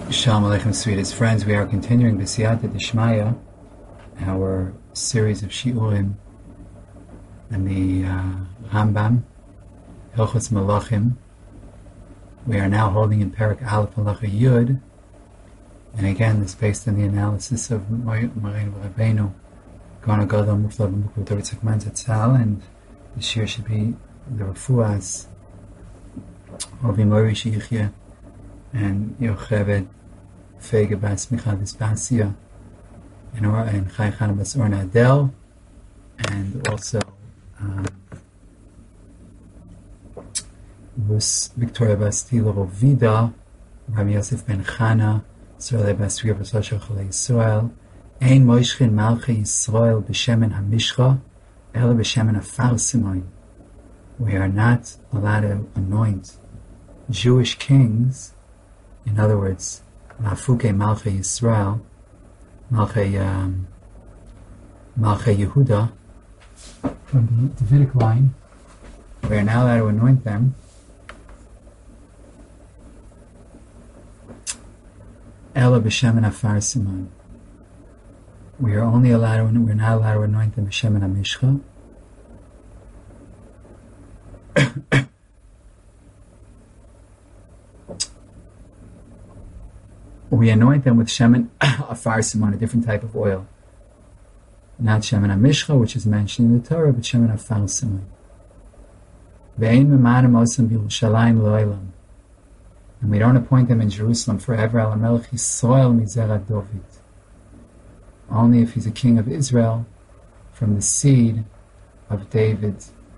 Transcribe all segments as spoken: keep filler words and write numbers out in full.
Shalom Aleichem, sweetest friends. We are continuing B'siyata D'Shmaya, our series of Shiurim and the uh, Rambam, Hilchos Malachim. We are now holding in Perek Aleph Halacha Yud, and again, this is based on the analysis of Moreinu Rabbeinu, Gaon HaGadol Mufla B'Mukhu Torah Tzakman Zatzal, and this year should be the Refuas of Imori Shiyichya and Yocheved Fege Bas Michal Dispasia and Or and Chai Chana Bas Orna Adel, and also um, Rus Victoria Bas Tila Rovida, Rabbi Yosef Ben Chana, Sorle Bas Ria Bas Rosh Chalei Yisrael, Ein Moishchin Malchei Yisrael B'Shemen HaMishcha, Ela B'Shemen HaFar Simoin. We are not allowed to anoint Jewish kings. In other words, Mafuke Malchei Yisrael, Malchei um, Malchei Yehuda, from the Davidic line, we are now allowed to anoint them Ela b'Shemen HaFar Siman. We are only allowed to, we're not allowed to anoint them b'Shemen HaMishcha. We anoint them with Shemen Afar Simon, a different type of oil. Not Shemen HaMishcha, which is mentioned in the Torah, but Shemen Afar Simon. Ve'ein memanim osam b'Yerushalayim lo'olam. And we don't appoint them in Jerusalem forever. Al HaMelech Yisrael mizera David. Only if he's a king of Israel from the seed of David.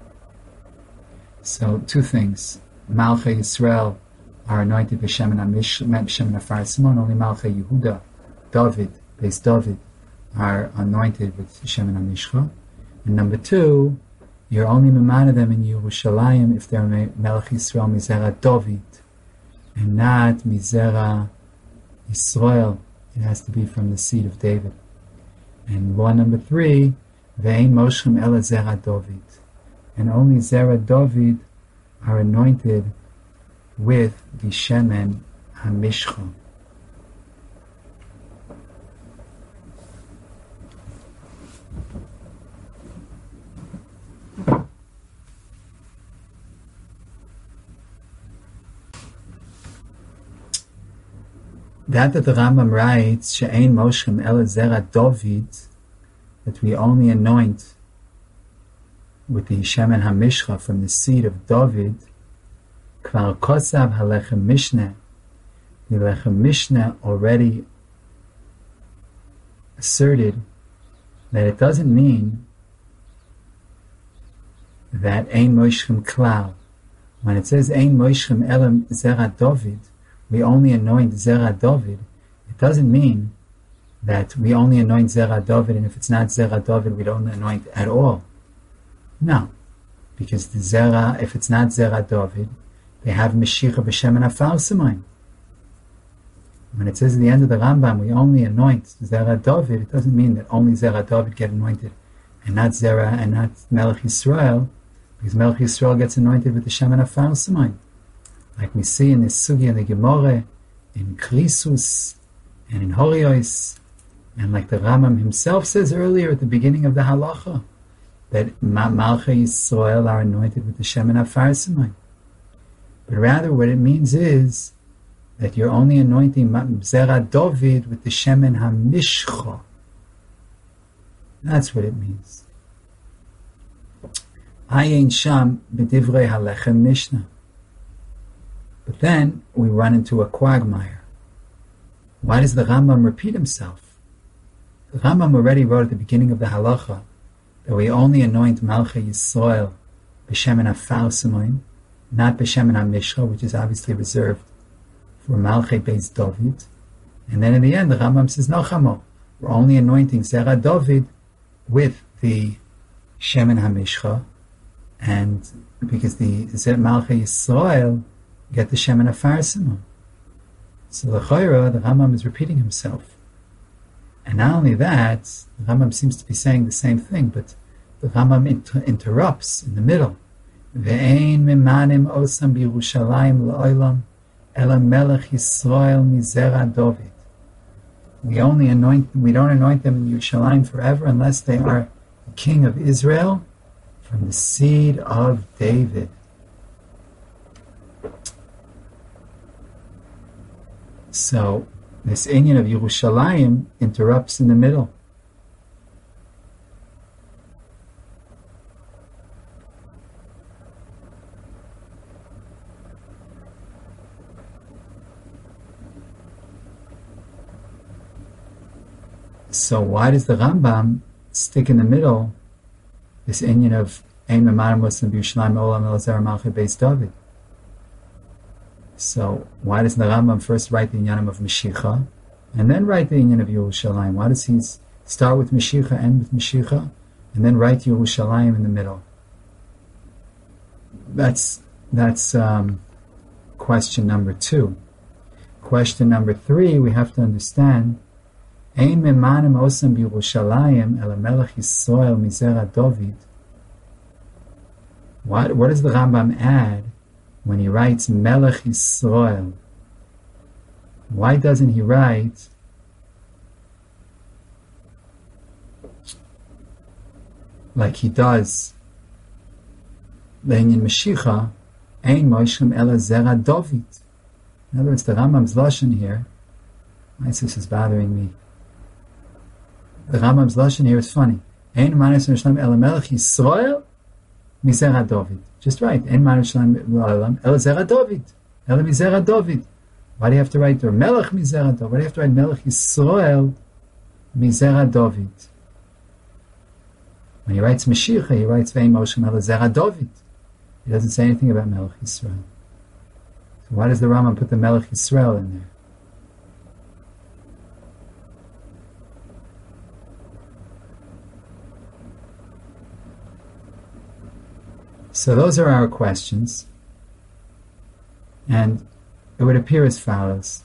So, two things. Malchei Yisrael are anointed with Shemen HaFar Simon. Only Malchei Yehuda, David, based David, are anointed with Shemen HaMishcha. And number two, you're only memana them in Yerushalayim if they're Melech Yisrael Mizera David, and not Mizera Yisrael. It has to be from the seed of David. And law number three, Ve'ein Moshchem Ela Zera David, and only Zera David are anointed with the Shemen HaMishcha. That that the Rambam writes, She'ein Moshchem Ela Zera David, that we only anoint with the Shemen HaMishcha from the seed of David, Kvar Kosav HaLechem Mishneh, the Lechem Mishneh already asserted that it doesn't mean that Ein Moshchem Klal. When it says Ein Moshchem Ela Zera David, we only anoint Zera David, it doesn't mean that we only anoint Zera David, and if it's not Zera David, we don't anoint at all. No, because the Zera, if it's not Zera David, they have Meshicha b'Shemen HaFar Siman. When it says at the end of the Rambam, we only anoint Zera David, it doesn't mean that only Zera David get anointed, and not Zera, and not Melech Yisrael, because Melech Yisrael gets anointed with the Shemen HaFar Siman. Like we see in this Sugi and the Gemara, in Krisus, and in Horios, and like the Rambam himself says earlier at the beginning of the Halacha, that Malchei Yisrael are anointed with the Shemen HaFar Siman. But rather what it means is that you're only anointing Zera David with the Shemen HaMishcha. That's what it means. Ayin Sham B'divrei HaLechem Mishnah. But then we run into a quagmire. Why does the Rambam repeat himself? The Rambam already wrote at the beginning of the Halacha that we only anoint Malchei Yisrael b'Shemen HaFar Siman, not b'Shemen HaMishcha, which is obviously reserved for Malchei Beis David. And then in the end, the Rambam says, no chamo, we're only anointing Zera David with the Shemen HaMishcha, and because the Malchei Yisrael get the Shemen HaFar Siman. So the Chayra, the Rambam is repeating himself. And not only that, the Rambam seems to be saying the same thing, but the Rambam inter- interrupts in the middle. Ve'ein mimanim osam b'Yerushalayim la'olam, Ela Melech Yisrael Mizera David. We only anoint, we don't anoint them in Yerushalayim forever unless they are the king of Israel from the seed of David. So this inyan of Yerushalayim interrupts in the middle. So why does the Rambam stick in the middle this inyan of Ein Memar Muslim B'Yerushalayim Olam Elazar Malchei Beis David? So why doesn't the Rambam first write the inyan of Mashiach and then write the inyan of Yerushalayim? Why does he start with Mashiach, end with Mashiach, and then write Yerushalayim in the middle? That's that's um, question number two. Question number three, we have to understand. Ein memanim osam b'Yerushalayim el Melech Yisrael mizera David. What what does the Rambam add when he writes Melech Yisrael? Why doesn't he write like he does in Mashiach, Ein Moishem Ela Zera David? In other words, the Rambam's lashon here. Why is this is bothering me? The Rambam's lashon here is funny. Ein manis Yerushalayim Ela Melech Yisrael Mizera David. Just right. Ein manis Yerushalayim Ela Zera David. Ela Mizera David. Why do you have to write there Melech Mizera David? Why do you have to write Melech Yisrael Mizera David? When he writes Mashiach, he writes Ve'im Moshe Ela Zera David. He doesn't say anything about Melech Yisrael. So why does the Rambam put the Melech Yisrael in there? So those are our questions, and it would appear as follows: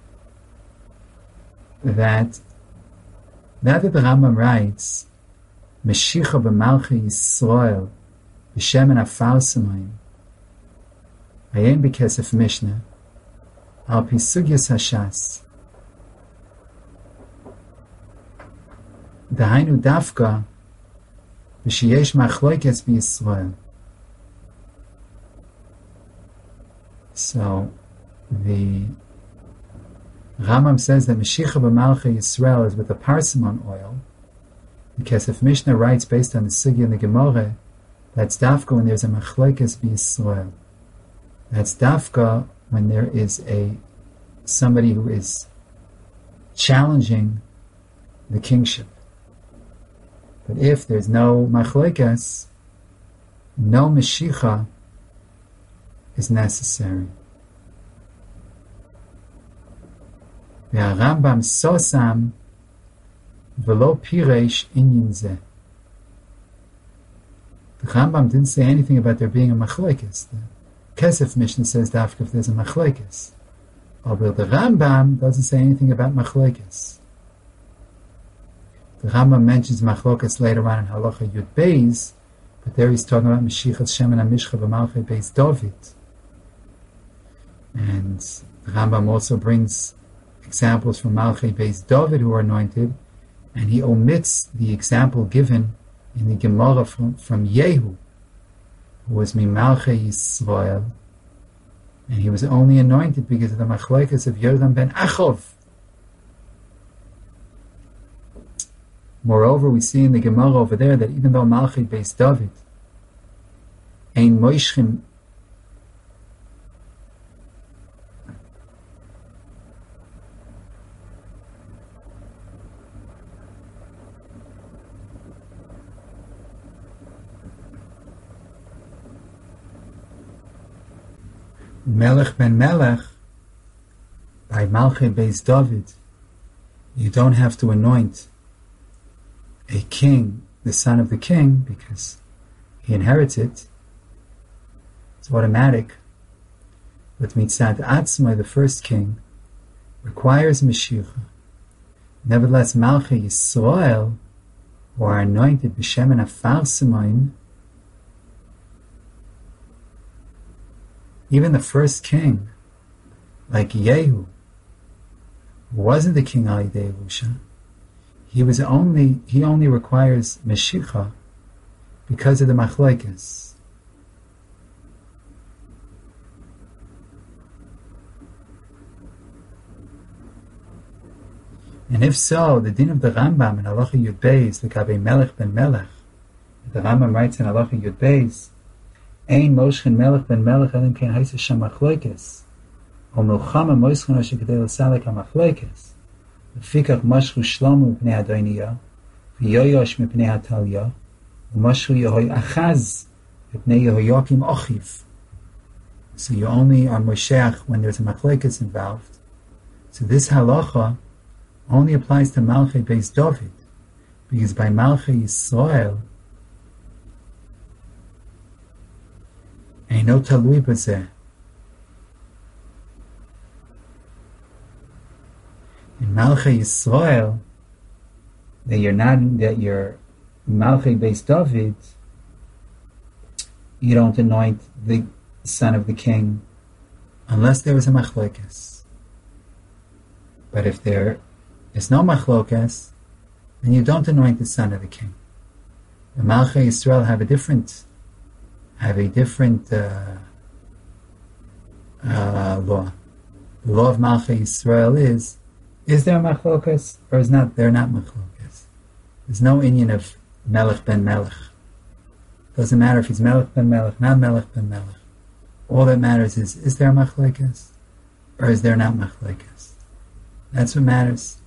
that that the Rambam writes, Meshicha b'malchei Yisrael b'shemen afar samayim hayen b'kesef Mishnah al pi sugyas hashas dahainu dafka v'sheyesh machloikes b'Yisrael. So the Rambam says that Meshicha b'malchei Yisrael is with the parsimon oil, because if Mishnah writes based on the Sugya and the Gemara, that's dafka when there's a machlokes b'Yisrael. That's dafka when there is a somebody who is challenging the kingship. But if there's no machlokes, no Meshicha is necessary. The Rambam sosam v'lo piresh inyan zeh. The Rambam didn't say anything about there being a machlokes. The Kesef Mishnah says dafka if there's a machlokes. Although the Rambam doesn't say anything about machlokes. The Rambam mentions machlokes later on in Halacha Yud Beis, but there he's talking about Meshichas Shemen HaMishcha b'malchei Beis David. And the Rambam also brings examples from Malchei Beis David who are anointed, and he omits the example given in the Gemara from, from Yehu, who was Mimalchei Yisrael, and he was only anointed because of the machlokes of Yodam ben Achov. Moreover, we see in the Gemara over there that even though Malchei Beis David ein moishchim Melech ben Melech, by Malchei Beis David, you don't have to anoint a king, the son of the king, because he inherits it. It's automatic. But Mitzad Atzmai, the first king, requires Mashiach. Nevertheless, Malchei Yisrael, who are anointed b'shemen afar samayim, even the first king, like Yehu, who wasn't the king al yidei Yerusha. He was only he only requires Meshicha because of the machlokes. And if so, the din of the Rambam in Halacha Yud Beis, the Gabe Melech ben Melech, the Rambam writes in Halacha Yud Beis, Ein Moshchen Melech ben Melech elim kein heises sham machlokes, o milchama moischon asher kedei l'salek ha-machlokes, v'fikach mashchu shlomo mipnei Adoniya, v'yoyosh mipnei Atalya, v'mashchu Yehoy Achaz mipnei Yehoyakim Ochiv. So you only are Mosheach when there's a machlokes involved. So this halacha only applies to Malchei Beis David, because by Malchei Yisrael, Eino talui b'zeh. In Malchei Yisrael, that you're not, that you're Malchei Beis David, you don't anoint the son of the king unless there was a machlokes. But if there is no machlokes, then you don't anoint the son of the king. The Malchei Yisrael have a different have a different uh, uh, law. The law of Malchei Yisrael is: is there a machlokes or is not there not machlokes? There's no inyan of Melech ben Melech. Doesn't matter if he's Melech ben Melech, not Melech ben Melech. All that matters is: is there a machlokes or is there not machlokes? That's what matters.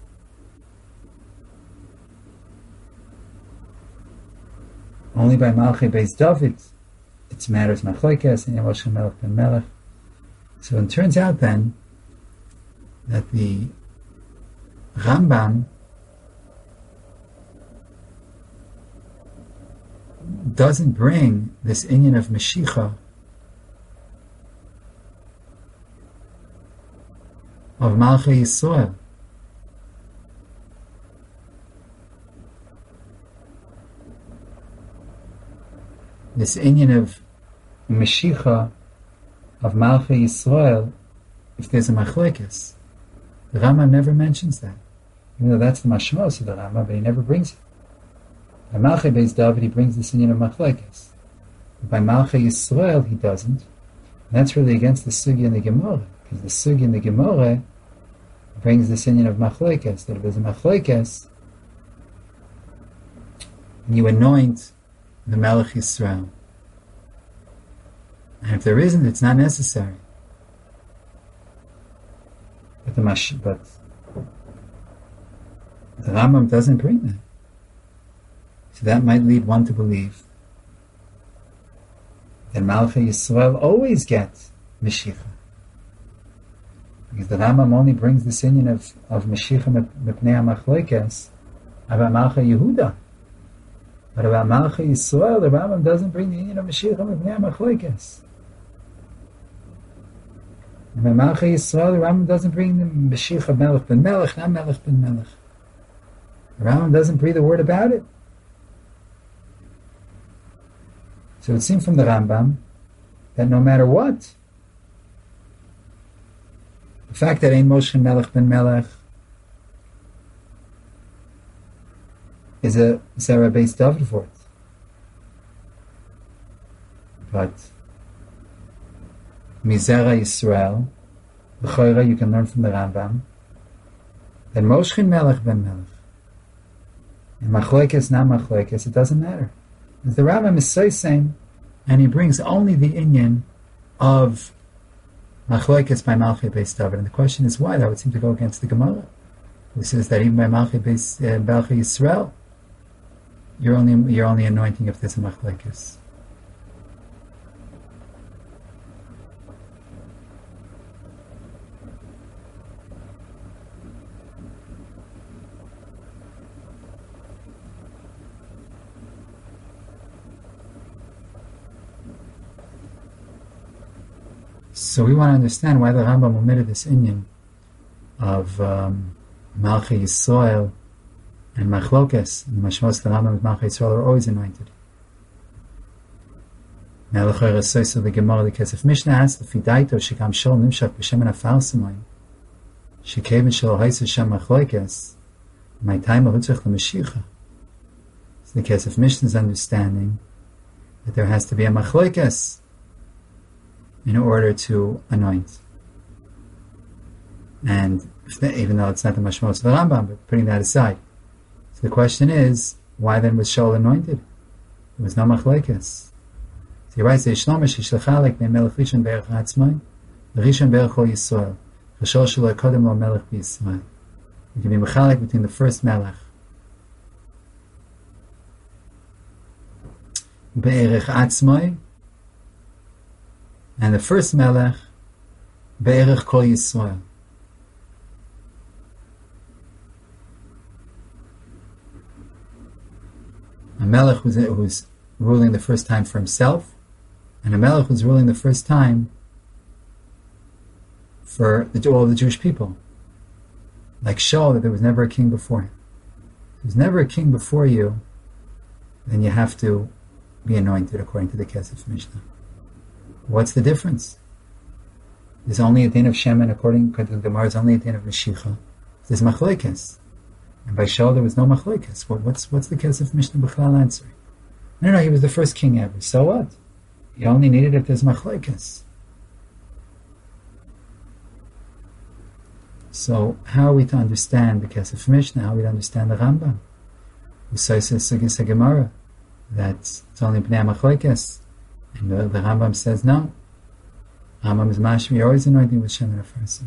Only by Malchei Beis David it matters machlokes and Yehoshua Melech ben Melech. So it turns out then that the Rambam doesn't bring this inyan of Meshicha of Malchei Yisrael. This inyan of Meshicha of Malchei Yisrael, if there's a machlokes, the Rambam never mentions that. Even though that's the mashmos of the Rambam, but he never brings it. By Malchei Beis David, he brings this inyan of machlokes. But by Malchei Yisrael, he doesn't. And that's really against the Sugya in the Gemara, because the Sugya in the Gemara brings this inyan of machlokes, that if there's a machlokes, and you anoint the Melech Yisrael. And if there isn't, it's not necessary. But the Mash, but the Rambam doesn't bring that. So that might lead one to believe that Malchei Yisrael always gets Meshicha. Because the Rambam only brings the inyan of, of Meshicha mipnei HaMachlokes about Malchei Yehuda. But about Malchei Yisrael, the Rambam doesn't bring the inyan of Meshicha mipnei HaMachlokes. And by Malchei Yisrael, the Rambam doesn't bring the Meshicha Melech ben Melech, not Melech ben Melech. The Rambam doesn't breathe a word about it. So it seems from the Rambam that no matter what, the fact that Ein Moshe Melech ben Melech is a Zera Beis David for it. But Mizera Yisrael, L'choira, you can learn from the Rambam that Moshe Melech ben Melech and Machlokes, not Machlokes, it doesn't matter. Because the Rambam is so same, and he brings only the inyan of Machlokes by Malchei Beis David. And the question is why? That would seem to go against the Gemara, who says that even by Malchei Beis uh, Malchei Yisrael, you're only you're only anointing if there's a Machlokes. So we want to understand why the Rambam omitted this inyan of um, Malchei Yisrael and Machlokes. The Mashmos the Rambam and Malchei Yisrael are always anointed. Now, the Chayra the Gemara, the Kesef Mishnah asks, if he died, Shekam Shol Nimshach B'Shem and Afalsimai, Shekevin Shol Haisa Shem Achloikes, my time of Hutzach L'Mashiach. So the Kesef Mishnah's understanding that there has to be a Machloikes in order to anoint. And even though it's not the Mashmos of the Rambam, but putting that aside. So the question is, why then was Shaul anointed? There was no Machloikes. So he writes, Yishlomish Yishlachalek Ne Melech Rishon Be'erech Atzmai, Rishon Be'erech Kol Yisrael, Chashol Shelo Kodem Lo Melech B'Yisrael. You can be Mechalek between the first Melech, Be'erech Atzmai, and the first Melech, Be'erech Kol Yisrael. A Melech who's, who's ruling the first time for himself, and a Melech who's ruling the first time for the, all of the Jewish people. Like Shaul, that there was never a king before him. If there's never a king before you, then you have to be anointed according to the Kesef Mishnah. What's the difference? There's only a din of Shemen, according to the Gemara, there's only a din of Mashiach. There's Machlokes. And by Shaul there was no Machlokes. Well, what's, what's the Kesef Mishnah B'chlal answering? No, no, he was the first king ever. So what? You only need it if there's Machlokes. So how are we to understand the Kesef Mishnah? How are we to understand the Rambam? We say Sugis Gemara that it's only Bnei Machlokes, and the, the Rambam says no. Rambam is mashmi, you're always anointing with Shem and Afarsimai.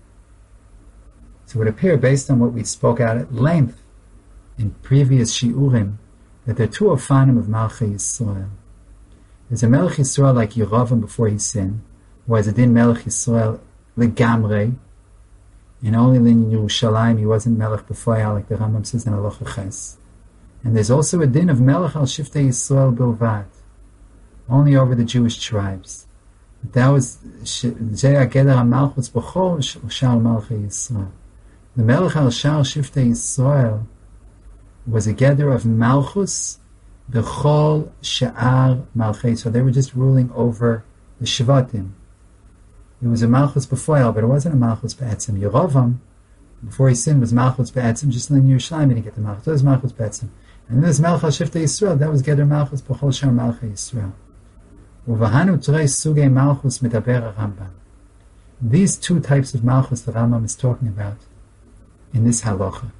So it would appear, based on what we spoke out at length in previous shiurim, that there are two ofanim of Malchei Yisrael. There's a Melech Yisrael like Yerovam before he sinned, who has a din Melech Yisrael legamrei, and only in Yerushalayim he wasn't Melech b'foyal, like the Rambam says in Halacha Ches. And there's also a din of Melech al Shiftei Yisrael bilvad, only over the Jewish tribes. But that was Zeh HaGeder HaMalchus B'chol Shal Malchei Yisrael. The Melech al Shal Shiftei Yisrael was a gather of Malchus B'chol Sha'ar Malchei. So they were just ruling over the Shvatim. It was a Malchus B'foyal, but it wasn't a Malchus B'etzim. Yerovam, before he sinned, was Malchus B'etzim. Just in Yerushalayim he didn't get the Malchus. That was Malchus B'etzim. And then there's Melech al Shiftei Yisrael. That was gather Malchus B'chol Sha'ar Malchei Yisrael. Uvahanu Trei Sugei Malchus Medaber Rambam. These two types of Malchus the Rambam is talking about in this halacha.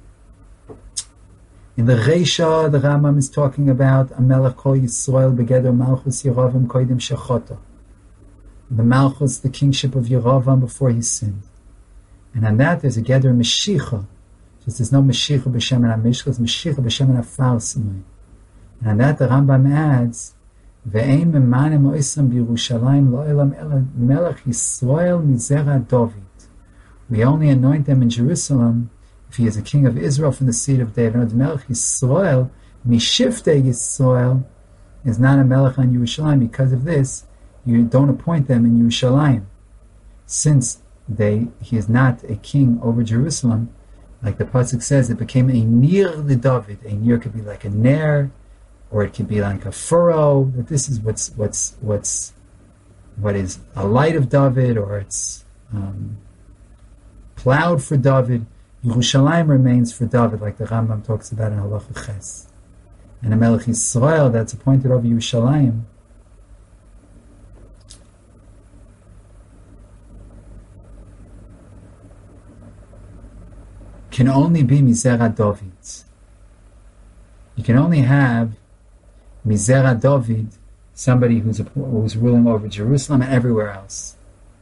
In the Reisha, the Rambam is talking about a Melech Kol Yisrael Begeder Malchus Yerovam Koidim Shechoto. The Malchus, the kingship of Yerovam before he sinned. And on that there's a Geder Meshicha. Just there's no Meshicha B'Shem and HaMishcha, it's Meshicha B'Shem and HaFarsimai. And on that the Rambam adds, Ve'ein memanem oisam b'Yerushalayim lo'elam ela Melech Yisrael mizera David. We only anoint them in Jerusalem if he is a king of Israel from the seed of David. And Melech Yisrael mishiftei Yisrael is not a Melech on Yerushalayim. Because of this, you don't appoint them in Yerushalayim, since they he is not a king over Jerusalem. Like the pasuk says, it became a nir le David. A nir could be like a ner, or it could be like a furrow. That this is what's what's what's what is a light of David, or it's um, plowed for David. Yerushalayim remains for David, like the Rambam talks about in Halacha Ches. And a Melech Yisrael that's appointed over Yerushalayim can only be Mizera David. You can only have Mizera David, somebody who's, a, who's ruling over Jerusalem and everywhere else.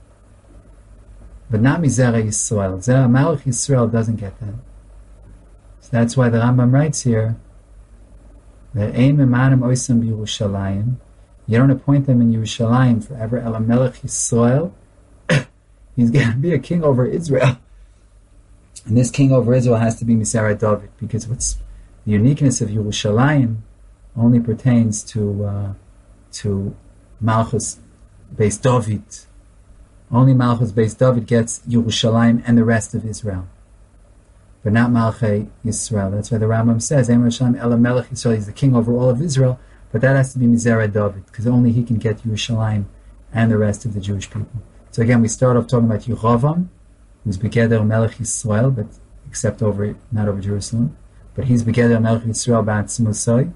But not Mizera Yisrael. Zera Malach Yisrael doesn't get that. So that's why the Rambam writes here that Ein Memanim Oisam B'Yerushalayim. You don't appoint them in Yerushalayim forever. Ela Melech Yisrael. He's going to be a king over Israel. And this king over Israel has to be Mizera David, because what's the uniqueness of Yerushalayim only pertains to uh, to Malchus based David. Only Malchus based David gets Yerushalayim and the rest of Israel, but not Malchei Yisrael. That's why the Rambam says, Ein Yerushalayim Ela Melech Yisrael. He's the king over all of Israel, But that has to be Mizera David, because only he can get Yerushalayim and the rest of the Jewish people. So again, we start off talking about Yehovam, who's Begeder Melech Yisrael, but except over, not over Jerusalem. But he's Begeder Melech Yisrael Ba'atzmusai.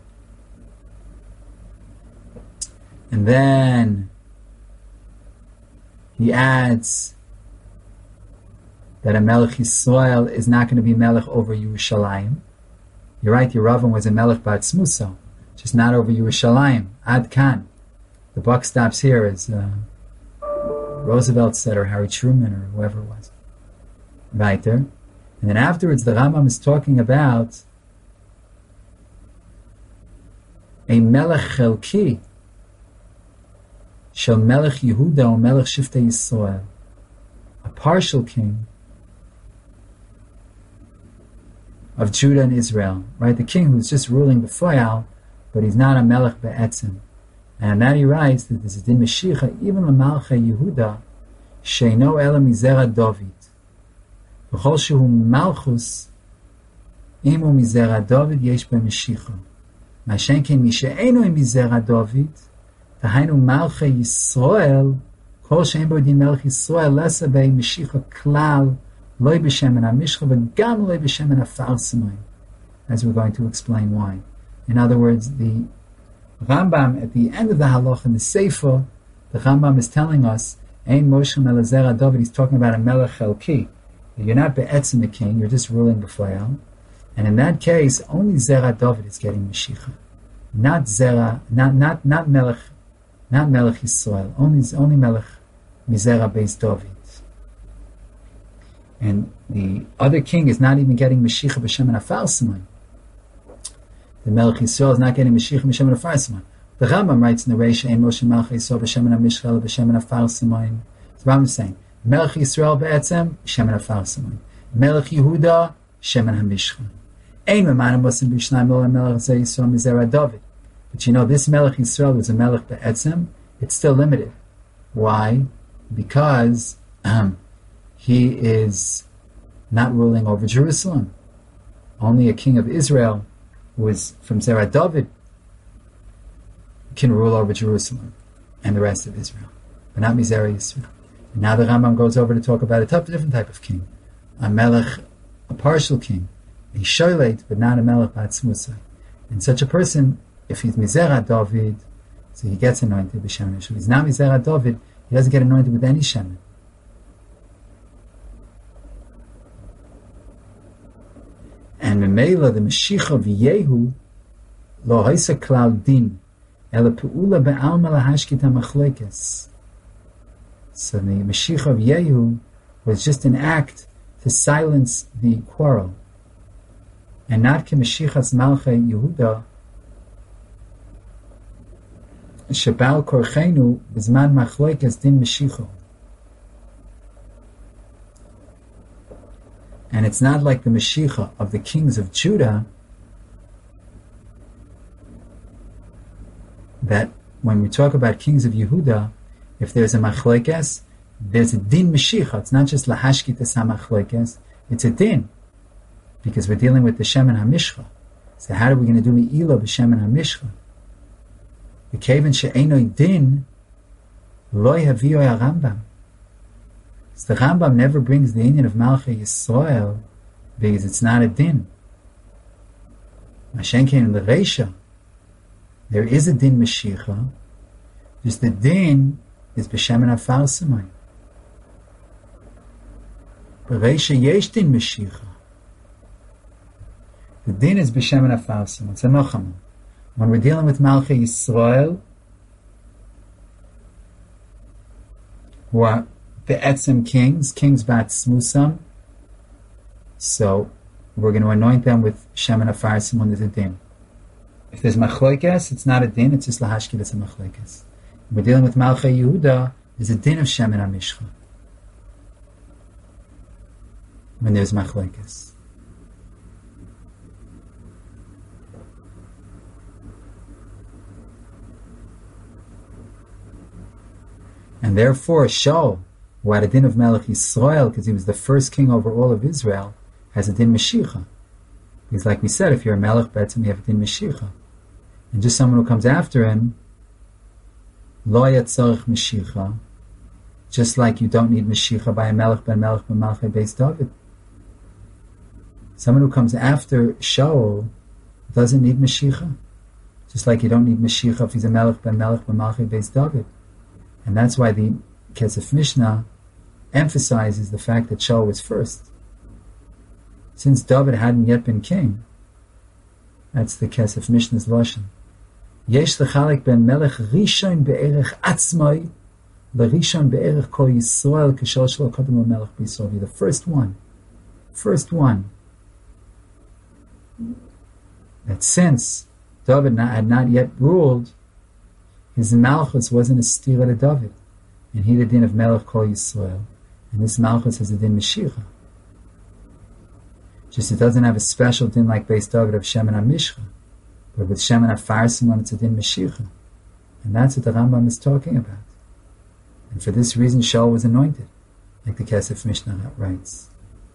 And then he adds that a Melech Yisrael is not going to be Melech over Yerushalayim. You're right, Yeravam was a Melech Ba'atzmusai, just not over Yerushalayim. Ad Kan. The buck stops here, as uh, Roosevelt said, or Harry Truman, or whoever it was. Right there. And then afterwards, the Rambam is talking about a Melech Chelki, Shel Melech Yehuda or Melech Shiftei Yisrael, a partial king of Judah and Israel. Right, the king who's just ruling b'foyal, but he's not a Melech be'etzim. And that he writes that this is din Mashiach, even the Malcha Yehuda, sheino ela mizera David. V'chol shehu Malchus, imu mizera David yesh be Mashiach. Mashen ken mi she'eno mizera David, tahainu Malcha Yisrael, kol she'en bo din Melech Yisrael, lesa be Mashiach klal, loy b'shemen ha-mishcha, v'gam loy b'shemen ha-farsimai. As we're going to explain why. In other words, the Rambam, at the end of the halach in the Sefer, the Rambam is telling us, Ein Moshe Melech David, he's talking about a Melech Chelki. You're not be'etzim the king, you're just ruling b'foyal. And in that case, only Zera David is getting Mashiach. Not Zera, not, not, not Melech, not Melech Yisrael. Only, only Melech Mizera Beis David. And the other king is not even getting Mashiach b'Shem and Afarsimai. The Melech Yisrael is not getting Mashiach b'Shem and Afarsimai. The Rambam writes in the Reisha, Ein Moshe Melech Yisrael b'Shem and Amishchel b'Shem and Afarsimai. The Rambam is saying, Melech Yisrael be'etzem, Shem and Afarsimai. Melech Yehuda, Shem and Hamishchel. Ein Memanim Mosim b'Shnayim Lo Melech Yisrael Mizera David. But you know, this Melech Yisrael was a Melech be'etzem. It's still limited. Why? Because um, he is not ruling over Jerusalem. Only a king of Israel who is from Zerah David can rule over Jerusalem and the rest of Israel, but not Mizera Yisrael. And now the Rambam goes over to talk about a tough, different type of king, a Melech, a partial king, a Sholet, but not a Melech Ba'atzmusai. And such a person, if he's Mizera David, so he gets anointed with Shemen. If he's not Mizera David, he doesn't get anointed with any Shemen. And Memela, the Mashiach of Yehu, lo haisa klal din, ela pe'ula be'alma lahashkit ha'machlekes. So the Mashiach of Yehu was just an act to silence the quarrel, and not ke Mashiachas Malchei Yehuda, shebal korchenu b'zman machlekes din Mashiach. And it's not like the Mashiach of the kings of Judah, that when we talk about kings of Yehuda, if there's a machlekes, there's a din Mashiach. It's not just lahashkitas ha-machlekes, it's a din. Because we're dealing with the Shemen HaMishcha. So how are we going to do Me'ila b'Shemen HaMishcha? The Kevan she'enoi din, loy haviyoi HaRambam. So the Rambam never brings the Indian of Malchei Yisrael because it's not a din. Mashenkin in the Reisha, there is a din Mashiach, just the din is b'Shem and Afarsimai. B'Reisha yesh din Mashiach. The din is b'Shem and Afarsimai. It's a Nochama. When we're dealing with Malchei Yisrael, who are the Etzim kings, kings Ba'atzmusam, so we're going to anoint them with Shem and Afarsim when there's a din. If there's machlokes, it's not a din, it's just lahashki that's a machlokes. We're dealing with Malchei Yehuda, there's a din of Shem and Amishcha when there's machlokes. And therefore, Shaul, who had a din of Melech Yisrael, because he was the first king over all of Israel, has a din Mashiach. Because like we said, if you're a Melech Betzim, you have a din Mashiach. And just someone who comes after him, lo yatzarich Mashiach, just like you don't need Mashiach by a Melech ben Melech ben Malchei Beis David. Someone who comes after Shaul doesn't need Mashiach, just like you don't need Mashiach if he's a Melech ben Melech ben Malchei Beis David. And that's why the Kesef Mishnah emphasizes the fact that Shaul was first. Since David hadn't yet been king, that's the Kesef Mishnah's lashon. Yesh lechalek ben Melech rishon be'erech atzmai l'rishon be'erech kol Yisrael k'shal shelo kodem Melech b'Yisrael. The first one, first one. That since David had not yet ruled, his Malchus wasn't a stira to David, and he had a din of Melech kol Yisrael, and this Malchus has a din Mashiach. Just it doesn't have a special din like Beis David of Shemen HaMishcha, but with Shemen HaFarsimon it's a din Mashiach, and that's what the Rambam is talking about. And for this reason Shaul was anointed, like the Kesef Mishnah writes.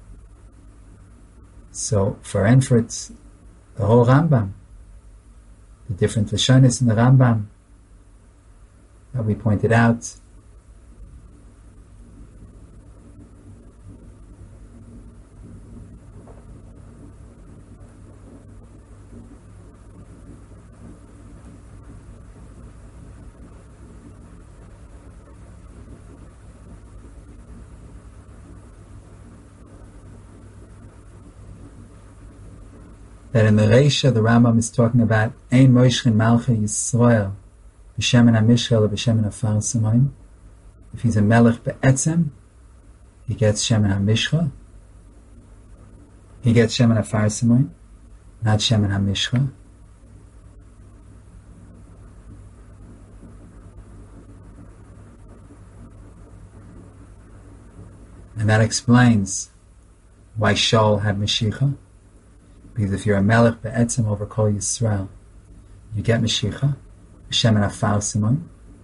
So for Enfert, the whole Rambam, the different Lashonis in the Rambam that we pointed out, that in the Reisha, the Rambam is talking about Ein Moishchin Malchei Yisrael B'Shemen HaMishcha or B'Shemen HaFarsimon. If he's a Melech Be'etzem, he gets Shemen HaMishcha. He gets Shemen HaFarsimon, not Shemen HaMishcha. And that explains why Shaul had Mashiach. Because if you're a Melech Be'etzem over Kol Yisrael, you get Mashiach, Shemen HaFarsimon.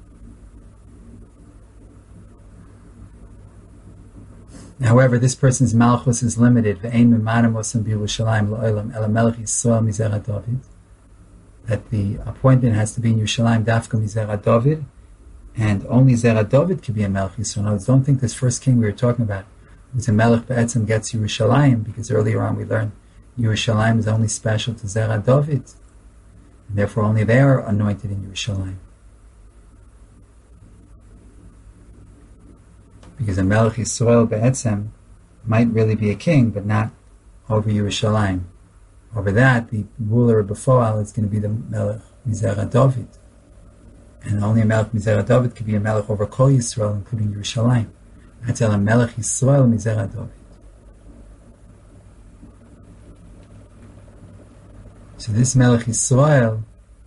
However, this person's Malchus is limited. Ve'ein memanim osam b'Yerushalayim la'olam ela Melech Yisrael mizera David. That the appointment has to be in Yerushalayim dafka mizera David, and only Zera David can be a Melech Yisrael. Now, don't think this first king we were talking about was a Melech Be'etzem gets Yerushalayim, because earlier on we learned Yerushalayim is only special to Zera David, and therefore only they are anointed in Yerushalayim. Because a Melech Yisrael Be'etzem might really be a king, but not over Yerushalayim. Over that, the ruler of Befal is going to be the Melech Mizera David. And only a Melech Mizera David could be a Melech over Kol Yisrael, including Yerushalayim. That's a Melech Yisrael Mizera David. So this Melech Yisrael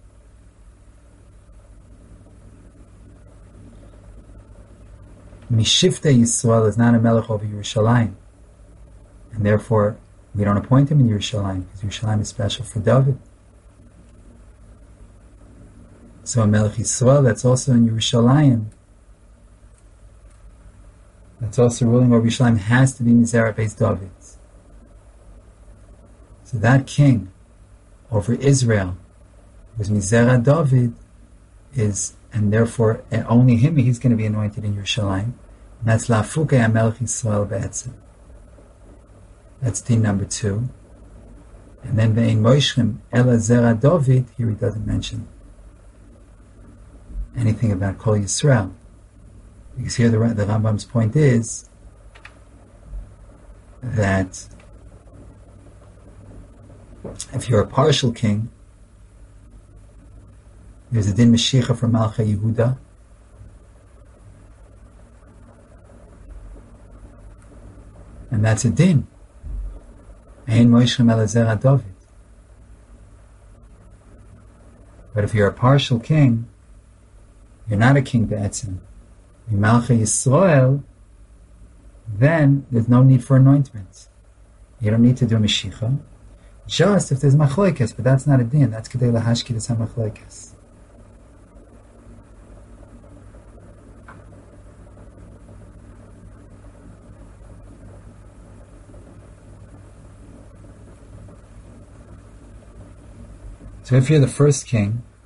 Mishifta Yisrael is not a Melech over Yerushalayim, and therefore we don't appoint him in Yerushalayim, because Yerushalayim is special for David. So a Melech Yisrael that's also in Yerushalayim, that's also ruling over Yerushalayim, has to be Mizera Beis David. So that king over Israel was Mizera David, is, and therefore and only him he's going to be anointed in Yerushalayim. And that's La'afukei HaMelech Yisrael Be'etzem. That's din number two. And then Ve'ein Moishchem Ela Zera David, here he doesn't mention anything about Kol Yisrael, because here the, the Rambam's point is that if you're a partial king, there's a din Mashiach for Malchei Yehuda, and that's a din. Ein Moishchem Ela Zera David. But if you're a partial king, you're not a king Be'etzem, you're Malchei Yisrael, then there's no need for anointments. You don't need to do Mashiach, just if there's Machlokes, but that's not a din, that's Kedei Lahashkidas HaMachlokes. So if you're the first king,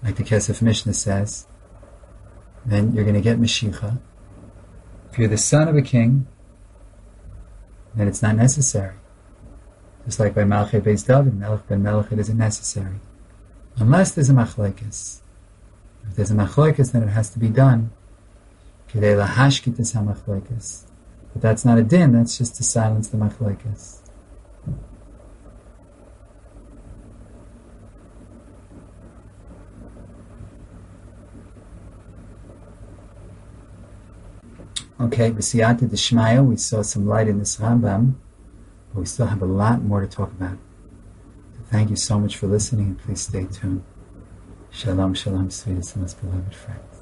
like the Kesef Mishnah says, then you're going to get Mashiach. If you're the son of a king, then it's not necessary. Just like by Malchei Beis David, Melech ben Melech, it isn't necessary. Unless there's a machlokes. If there's a machlokes, then it has to be done. Kidei lahashkitas hamachlokes. But that's not a din, that's just to silence the machlokes. Okay, B'siyata D'Shmaya, we saw some light in this Rambam, but we still have a lot more to talk about. So thank you so much for listening, and please stay tuned. Shalom, shalom, sweetest and most beloved friends.